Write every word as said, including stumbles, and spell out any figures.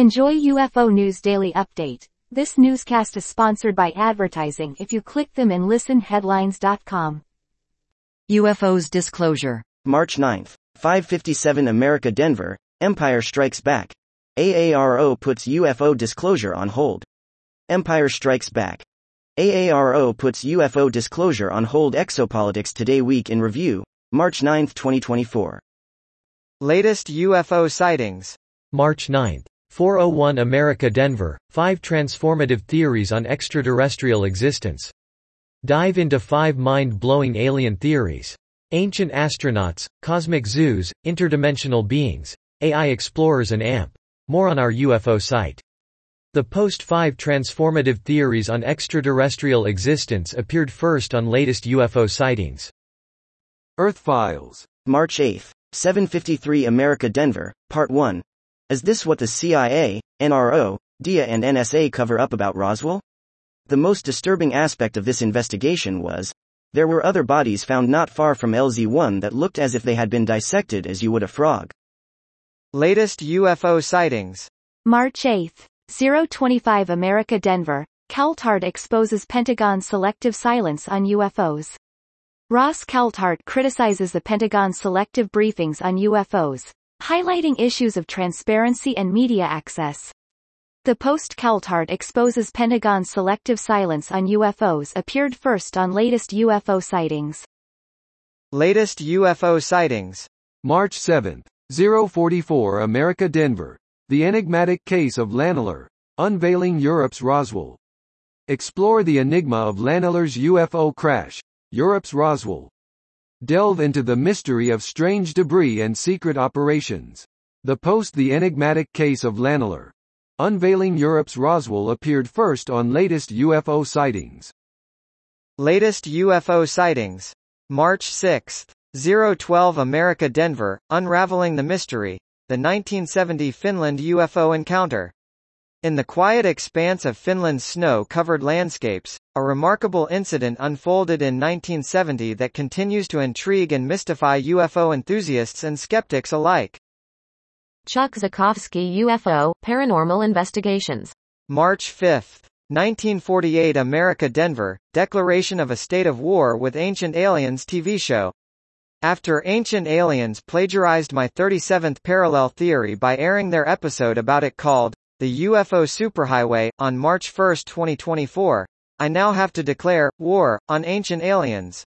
Enjoy U F O News Daily Update. This newscast is sponsored by advertising if you click them and listen headlines dot com. U F Os disclosure. March ninth, five fifty-seven America Denver, Empire strikes back. A A R O puts U F O disclosure on hold. Empire strikes back. A A R O puts U F O disclosure on hold. Exopolitics Today Week in Review, March ninth, twenty twenty-four. Latest U F O sightings. March ninth. four oh one America Denver, five transformative theories on extraterrestrial existence. Dive into five mind-blowing alien theories. Ancient astronauts, cosmic zoos, interdimensional beings, A I explorers and A M P. More on our U F O site. The post five transformative theories on extraterrestrial existence appeared first on latest U F O sightings. Earth Files. March eighth, seven fifty-three America Denver, Part one. Is this what the C I A, N R O, D I A and N S A cover up about Roswell? The most disturbing aspect of this investigation was, there were other bodies found not far from L Z one that looked as if they had been dissected as you would a frog. Latest U F O sightings. March eighth, oh twenty-five America Denver, Coulthard exposes Pentagon's selective silence on U F Os. Ross Coulthard criticizes the Pentagon's selective briefings on U F Os, highlighting issues of transparency and media access. The post Coulthard exposes Pentagon's selective silence on U F Os appeared first on latest U F O sightings. Latest U F O sightings. March seventh, oh forty-four America Denver, the enigmatic case of Lanelor, unveiling Europe's Roswell. Explore the enigma of Lanelor's U F O crash, Europe's Roswell. Delve into the mystery of strange debris and secret operations. The post The Enigmatic Case of Lanelor, unveiling Europe's Roswell appeared first on latest U F O sightings. Latest U F O sightings. March sixth, oh twelve America Denver, unraveling the mystery, the nineteen seventy Finland U F O encounter. In the quiet expanse of Finland's snow-covered landscapes, a remarkable incident unfolded in nineteen seventy that continues to intrigue and mystify U F O enthusiasts and skeptics alike. Chuck Zukofsky U F O, Paranormal Investigations. March fifth, nineteen forty-eight America Denver, declaration of a state of war with Ancient Aliens T V show. After Ancient Aliens plagiarized my thirty-seventh parallel theory by airing their episode about it called The U F O Superhighway, on March first, twenty twenty-four, I now have to declare war on Ancient Aliens.